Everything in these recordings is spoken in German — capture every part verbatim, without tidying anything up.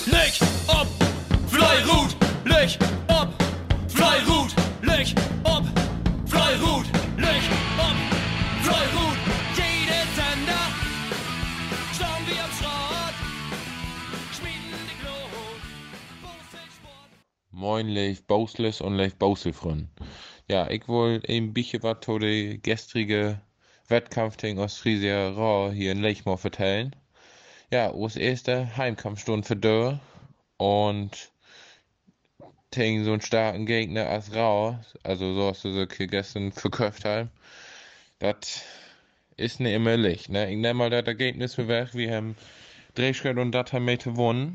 Licht ob, Fleirut, Licht ob, Fleirut, Licht ob, Fleirut, Licht ob, Fleirut. Jede Sender, schauen wir am Schrott, schmieden die Glut, Sport. Moin, Leif Bousles und Leif Bouselfrön. Ja, ich wollte ein bisschen was zu der gestrige Wettkampf gegen Ostfriesia Raw hier in Lechmoor vertellen. Ja, als erste Heimkampfstunde für Dörr und gegen so einen starken Gegner als Raw, also so hast du so gestern verkauft haben, das ist nicht immer leicht, ne? Ich nehme mal das Ergebnis für weg, wir haben drei Schritt und das haben wir gewonnen.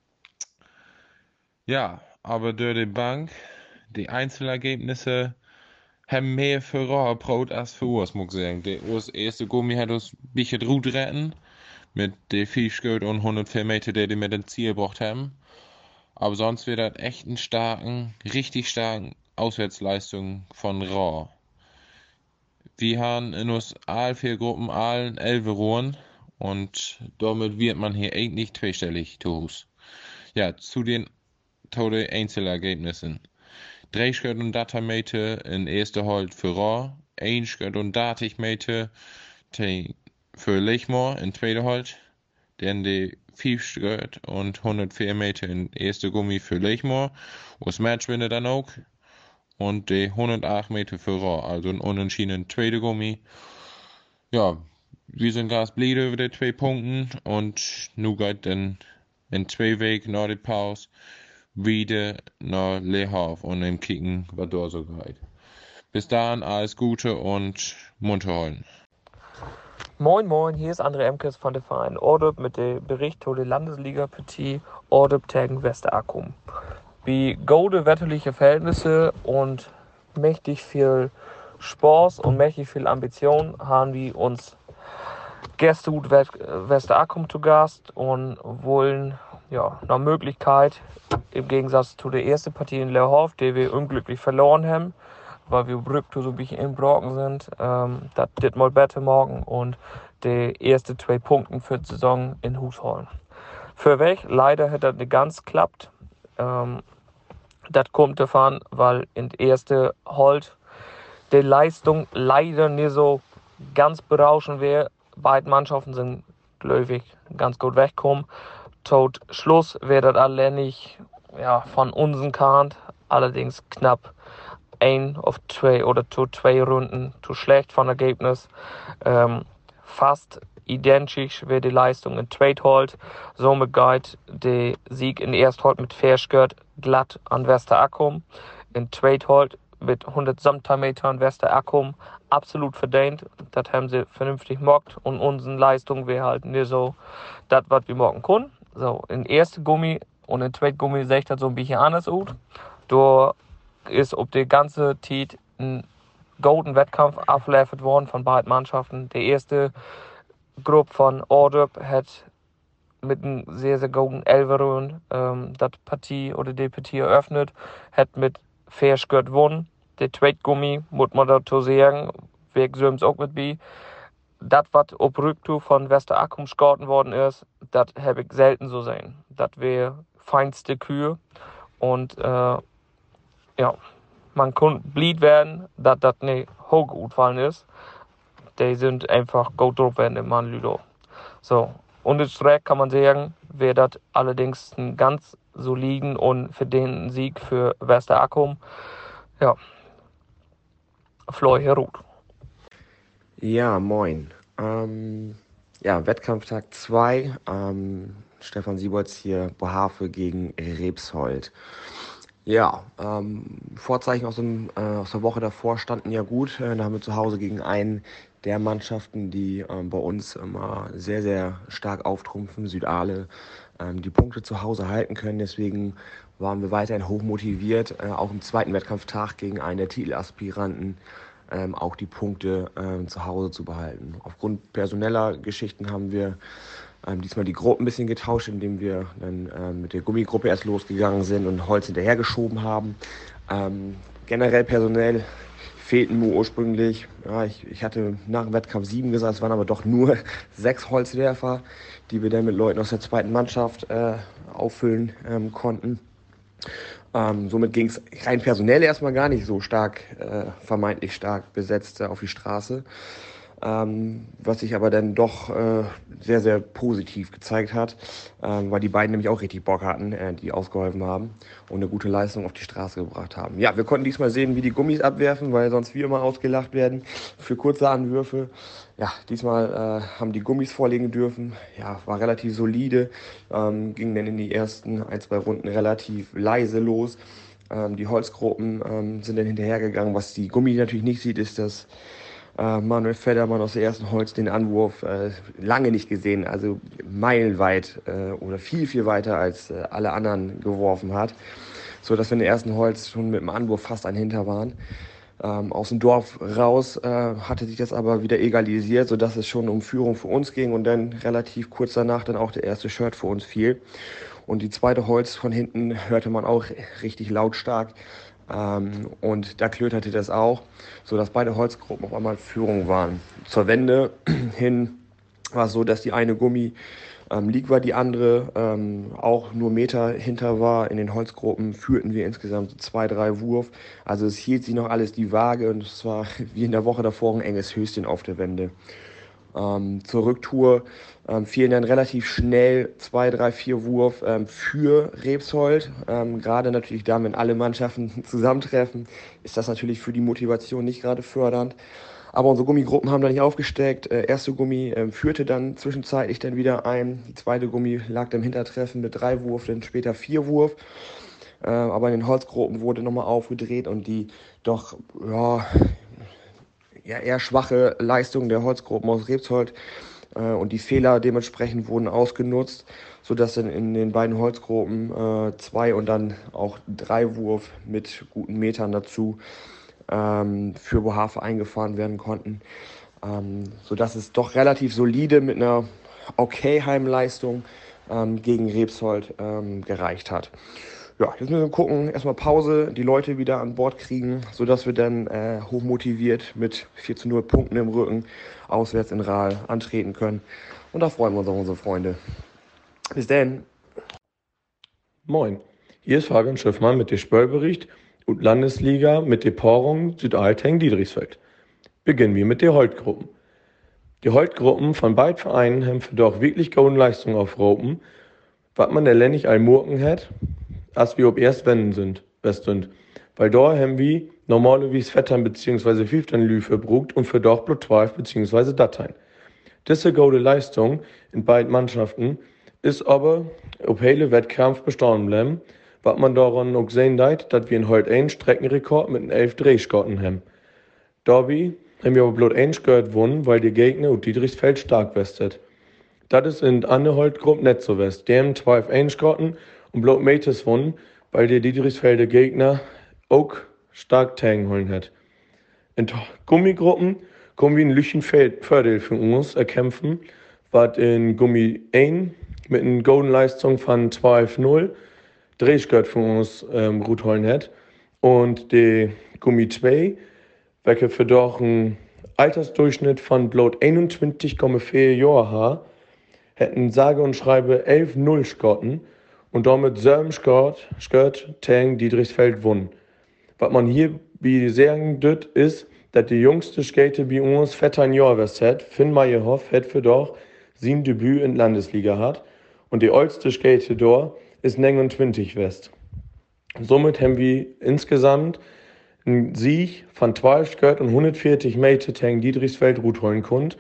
Ja, aber durch die Bank, die Einzelergebnisse haben mehr für Raw Brot als für uns, muss ich sagen. Der uns erste Gummi hat uns ein bisschen gut retten, mit den vier Schritt und hundertvier Meter, die die mit dem Ziel gebracht haben. Aber sonst wird das echt einen starken, richtig starken Auswärtsleistung von Raw. Wir haben in uns all vier Gruppen allen elf Ruhen und damit wird man hier eigentlich zweistellig zu Hause. Ja, zu den toten Einzelergebnissen. Drei Schritt und dreißig Meter in erster Halt für Raw, ein Schritt und dreißig Meter für Lechmoor in zweiter Halt, dann die vier Schritt und hundertvier Meter in erster Gummi für Lechmoor, das Matchwinner dann auch, und die hundertacht Meter für Raw, also ein unentschieden zweiter Gummi. Ja, wir sind ganz blieb über die zwei Punkten und nun geht dann in zwei Wegen nach der Pause wieder nach Lehof und dann kicken, was da so geht. Bis dahin alles Gute und munter halten. Moin Moin, hier ist André Emkes von der Verein Ordup mit dem Bericht zu der Landesliga Petit Ordup gegen Westerackum. Wie gute wetterliche Verhältnisse und mächtig viel Spaß und mächtig viel Ambition haben wir uns gestern gut Westerackum zu Gast und wollen ja nach Möglichkeit im Gegensatz zu der ersten Partie in Lehof, die wir unglücklich verloren haben, weil wir Brücke so ein bisschen in Brocken sind, ähm, das wird mal besser morgen und die ersten zwei Punkte für die Saison in Hus holen. Für weg, leider hat das nicht ganz geklappt. Ähm, das kommt davon, weil in der ersten Halt die Leistung leider nicht so ganz berauschend wäre. Beide Mannschaften sind, glaube ich, ganz gut weggekommen. Tot Schluss wäre das alleinig ja, von unseren Kant, allerdings knapp ein auf zwei oder zu zwei Runden zu schlecht von Ergebnis. Ähm, fast identisch wäre die Leistung in Zweit Halt. Somit geht der Sieg in Erst Halt mit Verschgört glatt an Westerackum. In Zweit Halt mit hundertsiebzig Metern Westerackum absolut verdient. Das haben sie vernünftig gemacht und unsere Leistung wäre halt nicht so das, was wir morgen können. So, in ersten Gummi und in zweiten Gummi sehe ich das so ein bisschen anders aus. Da ist ob die ganze Zeit ein golden Wettkampf abgeliefert worden von beiden Mannschaften. Die erste Gruppe von Ordup hat mit einem sehr, sehr golden Elveron ähm, das Partie oder die Partie eröffnet, hat mit Verschgört gewonnen. Der zweite Gummi, muss man dazu sagen, wegen Söms auch mit bei. Das, was ob Rücktour von Westerackum geschossen worden ist, das habe ich selten so sehen. Das wäre feinste Kühe und äh, ja, man kann blieb werden, dass das nicht hoch gut fallen ist. Die sind einfach gut drauf werden im Mann Lüdo. So, und das Streck kann man sagen, wäre das allerdings ein ganz soliden und verdienten Sieg für Westerackum. Ja, Floi Herut. Ja, moin. Ähm, ja, Wettkampftag zwei. Ähm, Stefan Siebolz hier, Bohave gegen Rebsold. Ja, ähm, Vorzeichen aus, dem, äh, aus der Woche davor standen ja gut. Äh, da haben wir zu Hause gegen einen der Mannschaften, die ähm, bei uns immer sehr, sehr stark auftrumpfen, Südale, ähm, die Punkte zu Hause halten können. Deswegen waren wir weiterhin hoch motiviert, äh, auch im zweiten Wettkampftag gegen einen der Titelaspiranten ähm, auch die Punkte ähm, zu Hause zu behalten. Aufgrund personeller Geschichten haben wir ähm, diesmal die Gruppe ein bisschen getauscht, indem wir dann ähm, mit der Gummigruppe erst losgegangen sind und Holz hinterhergeschoben haben. Ähm, generell personell fehlten mir ursprünglich, ja, ich, ich hatte nach dem Wettkampf sieben gesagt, es waren aber doch nur sechs Holzwerfer, die wir dann mit Leuten aus der zweiten Mannschaft äh, auffüllen ähm, konnten. Ähm, somit ging es rein personell erstmal gar nicht so stark, äh, vermeintlich stark besetzt äh, auf die Straße. Ähm, was sich aber dann doch äh, sehr, sehr positiv gezeigt hat, ähm, weil die beiden nämlich auch richtig Bock hatten, äh, die ausgeholfen haben und eine gute Leistung auf die Straße gebracht haben. Ja, wir konnten diesmal sehen, wie die Gummis abwerfen, weil sonst wie immer ausgelacht werden für kurze Anwürfe. Ja, diesmal äh, haben die Gummis vorlegen dürfen. Ja, war relativ solide, ähm, ging dann in die ersten ein, zwei Runden relativ leise los. Ähm, die Holzgruppen ähm, sind dann hinterhergegangen. Was die Gummi natürlich nicht sieht, ist, dass äh, Manuel Federmann aus der ersten Holz den Anwurf äh, lange nicht gesehen, also meilenweit äh, oder viel, viel weiter als äh, alle anderen geworfen hat, so dass wir in der ersten Holz schon mit dem Anwurf fast ein Hinter waren. Ähm, aus dem Dorf raus äh, hatte sich das aber wieder egalisiert, sodass es schon um Führung für uns ging und dann relativ kurz danach dann auch der erste Shirt für uns fiel. Und die zweite Holz von hinten hörte man auch richtig lautstark. Ähm, und da klöterte das auch, sodass beide Holzgruppen auf einmal in Führung waren. Zur Wende hin war es so, dass die eine Gummi ähm, lieg war, die andere ähm, auch nur Meter hinter war. In den Holzgruppen führten wir insgesamt so zwei, drei Wurf. Also es hielt sich noch alles die Waage und es war wie in der Woche davor ein enges Höschen auf der Wende. Ähm, zur Rücktour ähm, fielen dann relativ schnell zwei, drei, vier Wurf ähm, für Rebsold. Ähm, gerade natürlich da, wenn alle Mannschaften zusammentreffen, ist das natürlich für die Motivation nicht gerade fördernd. Aber unsere Gummigruppen haben da nicht aufgesteckt. Äh, erste Gummi äh, führte dann zwischenzeitlich dann wieder ein. Die zweite Gummi lag dann im Hintertreffen mit drei Wurf, dann später vier Wurf. Äh, aber in den Holzgruppen wurde nochmal aufgedreht und die doch, ja, ja, eher schwache Leistung der Holzgruppen aus Rebsold äh, und die Fehler dementsprechend wurden ausgenutzt, sodass dann in den beiden Holzgruppen äh, zwei und dann auch drei Wurf mit guten Metern dazu ähm, für Bohave eingefahren werden konnten, ähm, sodass es doch relativ solide mit einer okay Heimleistung ähm, gegen Rebsold ähm, gereicht hat. Ja, jetzt müssen wir gucken, erstmal Pause, die Leute wieder an Bord kriegen, sodass wir dann äh, hochmotiviert mit vier zu null Punkten im Rücken auswärts in Rahl antreten können. Und da freuen wir uns auf unsere Freunde. Bis dann. Moin, hier ist Fabian Schiffmann mit dem Spöllbericht und Landesliga mit der Paarung Südalteng-Diedrichsfeld. Beginnen wir mit den Holtgruppen. Die Holtgruppen von beiden Vereinen haben für doch wirklich gute Leistungen aufgerufen, was man der Lennig Almurken hat, als wir ob erst wenden sind, best sind. Weil da haben wir normalerweise Vettern bzw. Fünftern Lü verbrucht und für doch bloß zwölf bzw. Dateien. Diese gute Leistung in beiden Mannschaften ist aber auf hele Wettkampf bestanden bleiben, was man daran auch sehen hat, dass wir in heute einen Streckenrekord mit elf Drehschotten haben. Dabei haben wir aber bloß einen Skirt gewonnen, weil die Gegner auf Diedrichsfeld stark westet. Das ist in anderen Holtgruppen nicht so west. Die haben zwölf Einskotten und bloß Meters gewonnen, weil der Diedrichsfelder Gegner auch stark Tagen holen hat. In Gummigruppen kommen wir in Lüchen Fördel für uns erkämpfen, was in Gummi eins mit einer golden Leistung von zwölf null Drehskirt für uns ähm, gut holen hat. Und die Gummi zwei, welche für doch einen Altersdurchschnitt von bloß einundzwanzig Komma vier Jahren haben, hätten sage und schreibe elf null Skotten und damit sieben Skott, Skott, Tang, Diedrichsfeld gewonnen. Was man hier wie sagen dürft, ist, dass die jüngste Skate bei uns vettern Jahr west hat. Finn Meyerhoff hat für doch sein Debüt in Landesliga hat und die älteste Skate dort ist neunundzwanzig west. Somit haben wir insgesamt einen Sieg von zwölf Skott und hundertvierzig Meter Tang Diedrichsfeld gut holen konnte.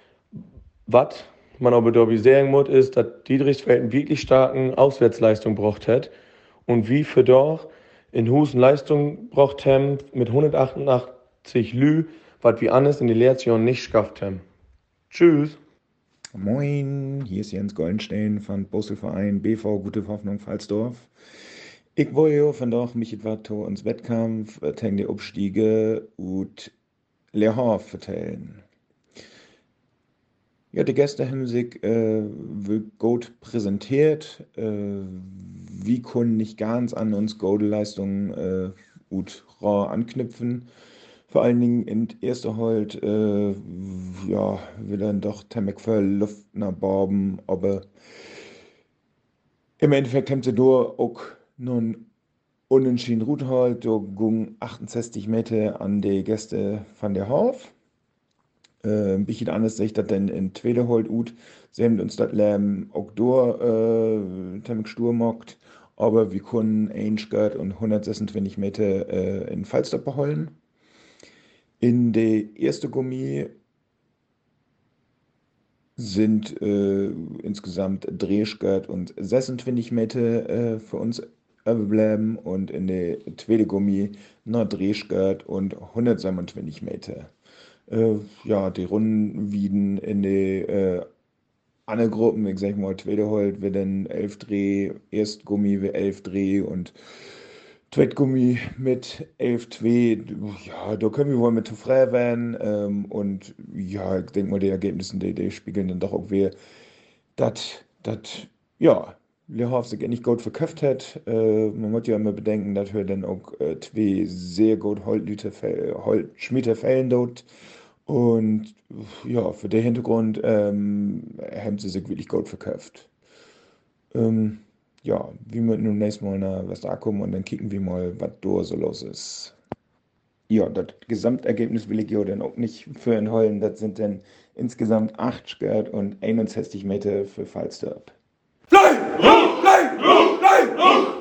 Was man aber dabei sagen muss, ist, dass Diedrichsfeld einen wirklich starken Auswärtsleistung braucht hat und wie für doch in Husen Leistung braucht haben mit hundertachtundachtzig Lü, was wir anders in die Lehrjahren nicht geschafft haben. Tschüss. Moin, hier ist Jens Goldenstein von Bosselverein B V Gute Hoffnung Pfalzdorf. Ich wollte von doch mich etwas zu uns Wettkampf, gegen die Abstiege und Lehrhof vertellen. Ja, die Gäste haben sich äh, gut präsentiert. Äh, wir konnten nicht ganz an uns Goldleistungen äh, gut raw anknüpfen. Vor allen Dingen in erster Holt, äh, ja, will dann doch Temmek für Luft nach Borben, aber im Endeffekt haben sie da auch nun unentschieden Route halt, da ging achtundsechzig Meter an die Gäste von der Hof. Äh, ein bisschen anders sehe ich das dann in zweiter Holt ut. Sie haben uns das Lärm auch da äh, Temmek stur mockt, aber wir können einschgert und hundertsechsundzwanzig Meter äh, in Falsterb beholen. In der ersten Gummi sind äh, insgesamt Drehskirt und sechsundzwanzig Meter äh, für uns überbleiben und in der zweiten Gummi noch Drehskirt und hundertsiebenundzwanzig Meter. Äh, ja, die Runden wieden in der äh, andere Gruppen, ich sag mal, zweite Holt wird dann elf Dreh, Erstgummi wird elf Dreh und Zweitgummi mit elf zwei, ja, da können wir wohl mit zufrieden werden. Ähm, und ja, ich denke mal, die Ergebnisse, die, die spiegeln dann doch auch wieder, dass, dass, ja, Le Havre sich nicht gut verkauft hat. Äh, man muss ja immer bedenken, dass wir dann auch äh, zwei sehr gut Holtlüter, Holt, Schmiede fällen dort. Und ja, für den Hintergrund ähm, haben sie sich wirklich gut verkauft. Ähm, ja, wir müssen nun nächstes Mal nach Westakum und dann kicken wir mal, was da so los ist. Ja, das Gesamtergebnis will ich ja dann auch nicht für ihn holen. Das sind dann insgesamt acht Skirt und einundsechzig Meter für Falsterb. Fly, Rot, Fly, Rot, Fly, Rot!